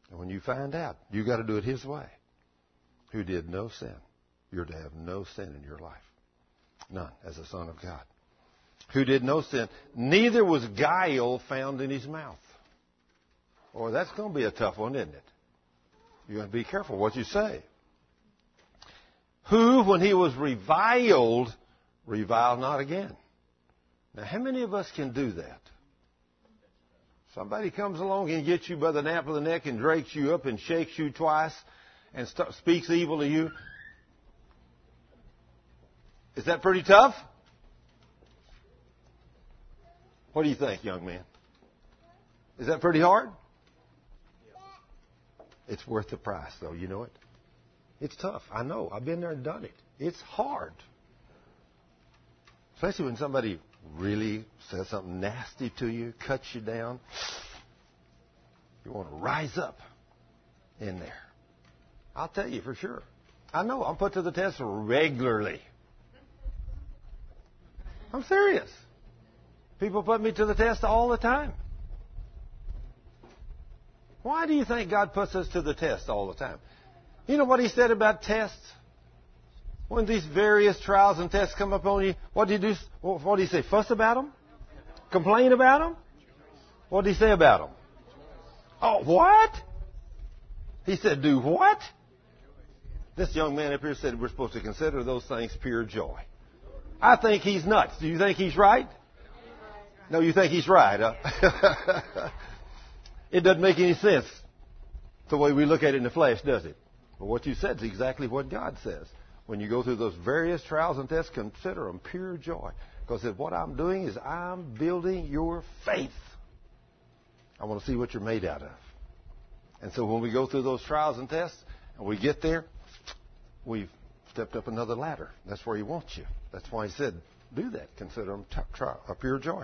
And when you find out, you got to do it His way. Who did no sin. You're to have no sin in your life. None, as a son of God. Who did no sin. Neither was guile found in His mouth. Or that's going to be a tough one, isn't it? You got to be careful what you say. Who, when He was reviled not again. Now, how many of us can do that? Somebody comes along and gets you by the nape of the neck and drakes you up and shakes you twice and speaks evil to you. Is that pretty tough? What do you think, young man? Is that pretty hard? It's worth the price, though. You know it? It's tough. I know. I've been there and done it. It's hard. Especially when somebody really says something nasty to you, cuts you down. You want to rise up in there. I'll tell you for sure. I know. I'm put to the test regularly. I'm serious. People put me to the test all the time. Why do you think God puts us to the test all the time? You know what He said about tests? When these various trials and tests come upon you, what do you do? What do you say? Fuss about them? Complain about them? What did He say about them? Oh, what? He said, do what? This young man up here said we're supposed to consider those things pure joy. I think he's nuts. Do you think he's right? No, you think he's right, huh? It doesn't make any sense the way we look at it in the flesh, does it? But what you said is exactly what God says. When you go through those various trials and tests, consider them pure joy. Because what I'm doing is I'm building your faith. I want to see what you're made out of. And so when we go through those trials and tests and we get there, we've stepped up another ladder. That's where He wants you. That's why He said, do that. Consider them a pure joy.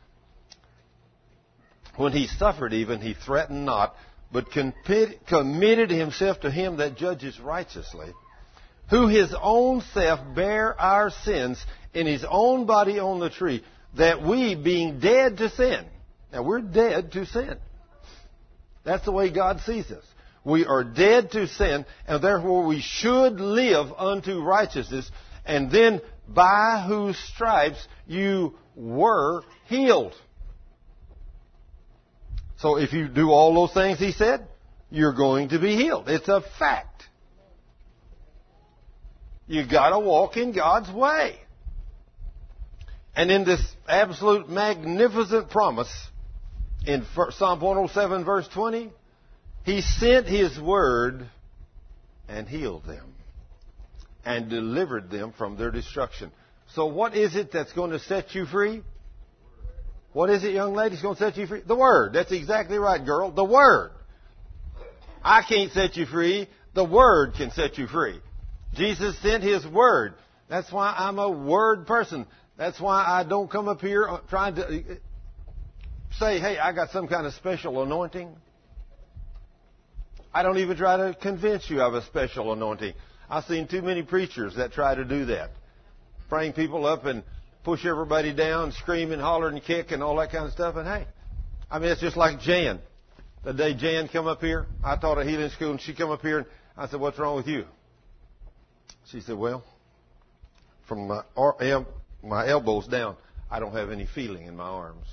When He suffered even, He threatened not, but committed Himself to Him that judges righteously, who His own self bare our sins in His own body on the tree, that we, being dead to sin. Now, we're dead to sin. That's the way God sees us. We are dead to sin, and therefore we should live unto righteousness, and then by whose stripes you were healed. So if you do all those things He said, you're going to be healed. It's a fact. You've got to walk in God's way. And in this absolute magnificent promise, in Psalm 107 verse 20, He sent His word and healed them and delivered them from their destruction. So what is it that's going to set you free? What is it, young lady, that's going to set you free? The Word. That's exactly right, girl. The Word. I can't set you free. The Word can set you free. Jesus sent His Word. That's why I'm a Word person. That's why I don't come up here trying to say, hey, I got some kind of special anointing. I don't even try to convince you of a special anointing. I've seen too many preachers that try to do that. Bring people up and push everybody down, scream and holler and kick and all that kind of stuff. And hey, I mean, it's just like Jan. The day Jan come up here, I taught a healing school, and she come up here, and I said, what's wrong with you? She said, well, from my elbows down, I don't have any feeling in my arms.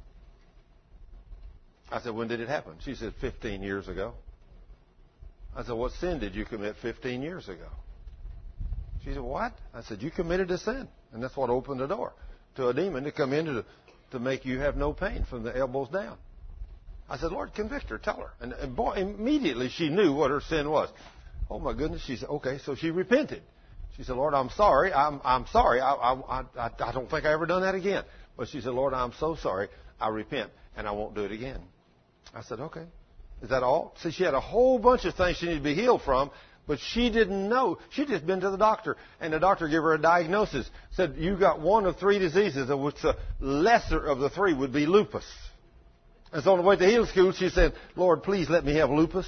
I said, when did it happen? She said, 15 years ago. I said, what sin did you commit 15 years ago? She said, what? I said, you committed a sin. And that's what opened the door to a demon to come in to make you have no pain from the elbows down. I said, Lord, convict her, tell her. And boy, immediately she knew what her sin was. Oh, my goodness. She said, okay, so she repented. She said, Lord, I'm sorry. I'm sorry. I don't think I ever done that again. But she said, Lord, I'm so sorry. I repent, and I won't do it again. I said, okay. Is that all? See, she had a whole bunch of things she needed to be healed from, but she didn't know. She'd just been to the doctor, and the doctor gave her a diagnosis. Said, you got one of 3 diseases, of which the lesser of the 3 would be lupus. And so on the way to healing school, she said, Lord, please let me have lupus.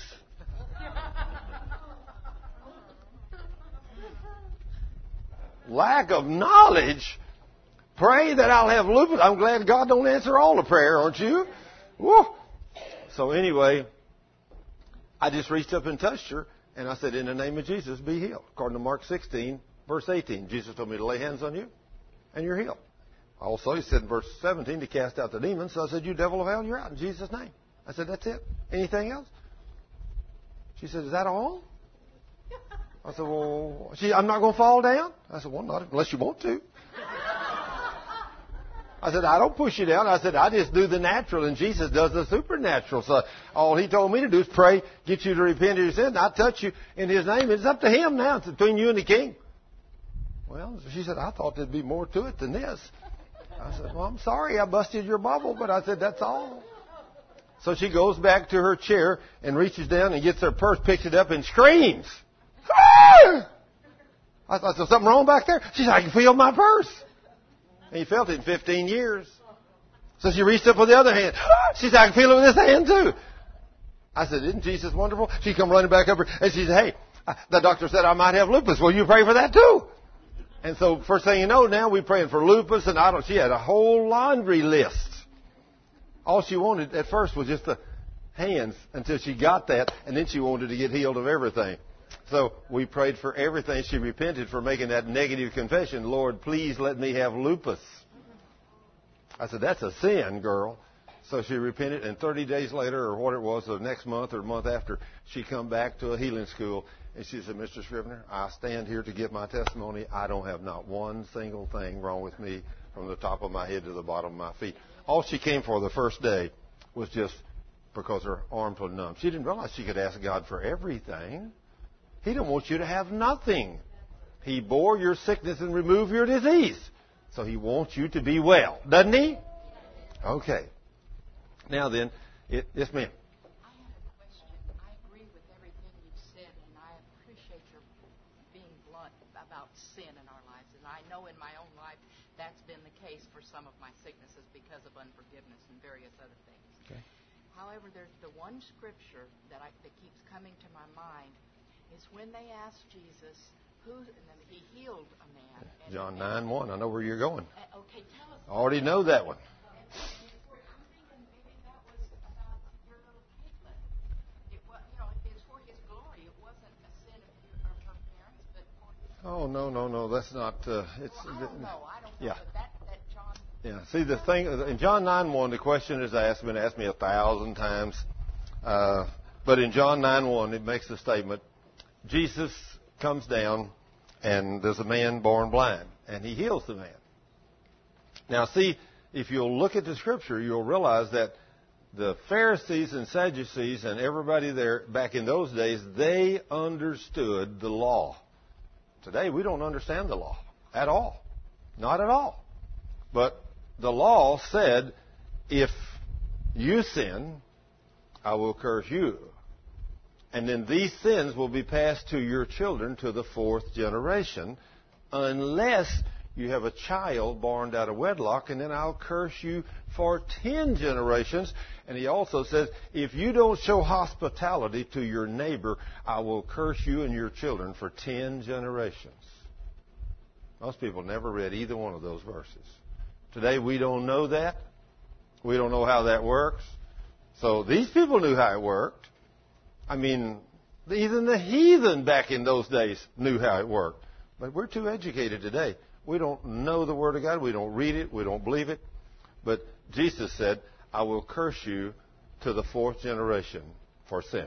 Lack of knowledge. Pray that I'll have lupus. I'm glad God don't answer all the prayer, aren't you? Woo. So anyway, I just reached up and touched her, and I said, in the name of Jesus, be healed. According to Mark 16, verse 18, Jesus told me to lay hands on you, and you're healed. Also, he said in verse 17 to cast out the demons. So I said, you devil of hell, you're out in Jesus' name. I said, that's it. Anything else? She said, is that all? I said, well, I'm not going to fall down? I said, well, not unless you want to. I said, I don't push you down. I said, I just do the natural, and Jesus does the supernatural. So all he told me to do is pray, get you to repent of your sin. I touch you in his name. It's up to him now. It's between you and the king. Well, she said, I thought there'd be more to it than this. I said, well, I'm sorry I busted your bubble, but I said, that's all. So she goes back to her chair and reaches down and gets her purse, picks it up, and screams. Ah! I thought, there's something wrong back there? She said, I can feel my purse. And he felt it in 15 years. So she reached up with the other hand. She said, I can feel it with this hand too. I said, isn't Jesus wonderful? She come running back over and she said, hey, the doctor said I might have lupus. Will you pray for that too? And so first thing you know, now we're praying for lupus, and she had a whole laundry list. All she wanted at first was just the hands until she got that, and then she wanted to get healed of everything. So we prayed for everything. She repented for making that negative confession. Lord, please let me have lupus. I said, that's a sin, girl. So she repented, and 30 days later, or what it was, the next month or the month after, she come back to a healing school, and she said, Mr. Scrivener, I stand here to give my testimony. I don't have not one single thing wrong with me from the top of my head to the bottom of my feet. All she came for the first day was just because her arms were numb. She didn't realize she could ask God for everything. He don't want you to have nothing. He bore your sickness and removed your disease. So he wants you to be well, doesn't he? Okay. Now then, yes, ma'am. I have a question. I agree with everything you've said, and I appreciate your being blunt about sin in our lives. And I know in my own life that's been the case for some of my sicknesses because of unforgiveness and various other things. Okay. However, there's the one scripture that keeps coming to my mind is when they asked Jesus, and then he healed a man. John 9:1. I know where you're going. Okay, tell us. I already know that one. I'm thinking maybe that was about your little Caitlin. It was, it's for his glory. It wasn't a sin of her parents, but for his Oh, glory. no. That's not. It's. Well, I don't know. Yeah. But that John. Yeah. See, the thing in John 9:1, the question is been asked me 1,000 times, but in John 9:1, it makes the statement. Jesus comes down, and there's a man born blind, and he heals the man. Now, see, if you'll look at the Scripture, you'll realize that the Pharisees and Sadducees and everybody there back in those days, they understood the law. Today, we don't understand the law at all. Not at all. But the law said, if you sin, I will curse you. And then these sins will be passed to your children to the 4th generation unless you have a child born out of wedlock, and then I'll curse you for 10 generations. And he also says, if you don't show hospitality to your neighbor, I will curse you and your children for 10 generations. Most people never read either one of those verses. Today we don't know that. We don't know how that works. So these people knew how it worked. I mean, even the heathen back in those days knew how it worked. But we're too educated today. We don't know the Word of God. We don't read it. We don't believe it. But Jesus said, I will curse you to the 4th generation for sin.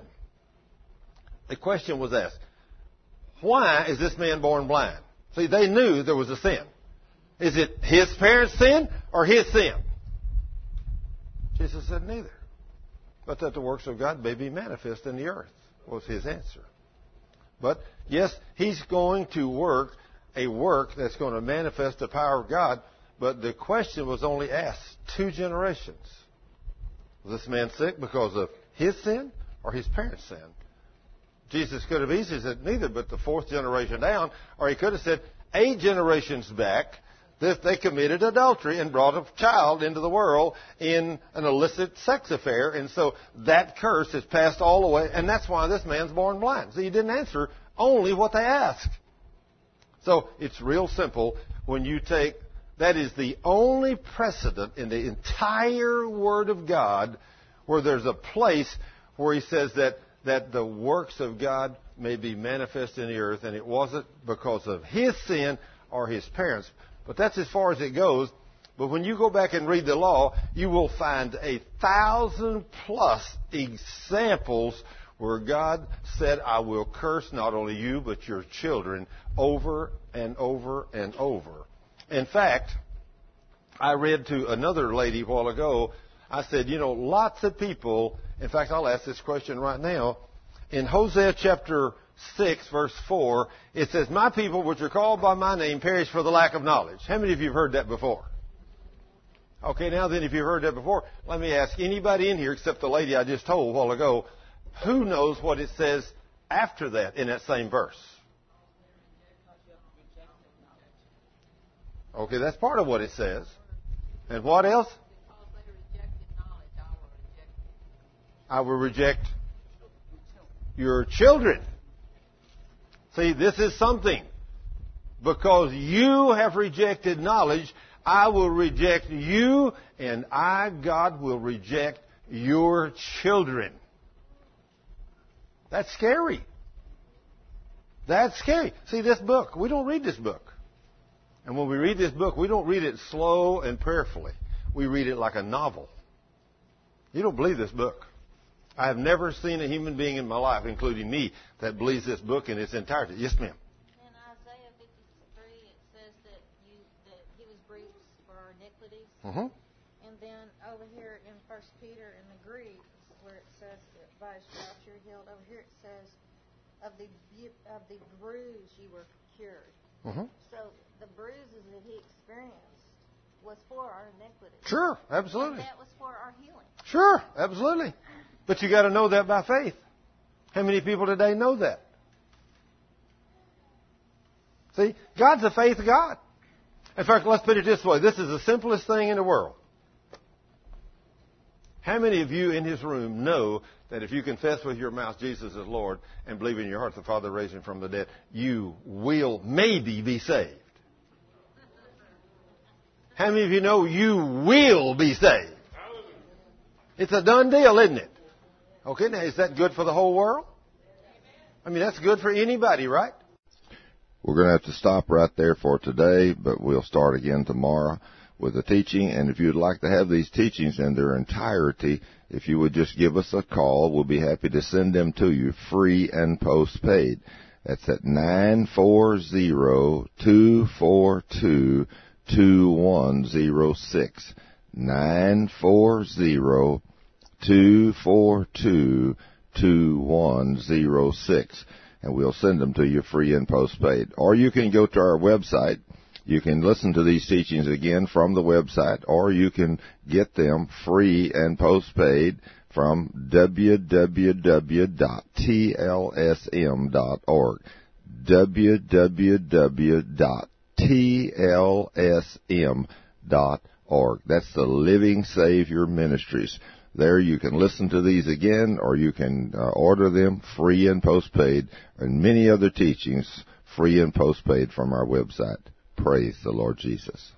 The question was asked, why is this man born blind? See, they knew there was a sin. Is it his parents' sin or his sin? Jesus said neither. But that the works of God may be manifest in the earth, was his answer. But, yes, he's going to work a work that's going to manifest the power of God, but the question was only asked 2 generations. Was this man sick because of his sin or his parents' sin? Jesus could have easily said neither, but the 4th generation down, or he could have said 8 generations back, they committed adultery and brought a child into the world in an illicit sex affair. And so that curse is passed all the way. And that's why this man's born blind. So he didn't answer only what they asked. So it's real simple. When you take, that is the only precedent in the entire Word of God where there's a place where he says that that the works of God may be manifest in the earth, and it wasn't because of his sin or his parents. But that's as far as it goes. But when you go back and read the law, you will find 1,000+ examples where God said, I will curse not only you, but your children over and over and over. In fact, I read to another lady a while ago, I said, lots of people, in fact, I'll ask this question right now. In Hosea chapter 6, verse 4, it says, my people which are called by my name perish for the lack of knowledge. How many of you have heard that before? Okay, now then, if you've heard that before, let me ask anybody in here except the lady I just told a while ago, who knows what it says after that in that same verse? Okay, that's part of what it says. And what else? Because they rejected knowledge, I will reject your children. See, this is something. Because you have rejected knowledge, I will reject you, and I, God, will reject your children. That's scary. That's scary. See, this book, we don't read this book. And when we read this book, we don't read it slow and prayerfully. We read it like a novel. You don't believe this book. I have never seen a human being in my life, including me, that believes this book in its entirety. Yes, ma'am. In Isaiah 53, it says that he was bruised for our iniquities. Mm-hmm. And then over here in 1 Peter in the Greek, where it says that by his stripes you're healed, over here it says of the bruise you were cured. Mm-hmm. So the bruises that he experienced was for our iniquities. Sure, absolutely. And that was for our healing. Sure, absolutely. But you got to know that by faith. How many people today know that? See, God's a faith God. In fact, let's put it this way. This is the simplest thing in the world. How many of you in this room know that if you confess with your mouth Jesus is Lord and believe in your heart the Father raised him from the dead, you will maybe be saved? How many of you know you will be saved? It's a done deal, isn't it? Okay, now is that good for the whole world? I mean, that's good for anybody, right? We're going to have to stop right there for today, but we'll start again tomorrow with the teaching. And if you'd like to have these teachings in their entirety, if you would just give us a call, we'll be happy to send them to you free and postpaid. That's at 940-242-2106. 940-242-2106. And we'll send them to you free and postpaid. Or you can go to our website. You can listen to these teachings again from the website, or you can get them free and postpaid from www.tlsm.org. www.tlsm.org. That's the Living Savior Ministries. There you can listen to these again, or you can order them free and postpaid, and many other teachings free and postpaid from our website. Praise the Lord Jesus.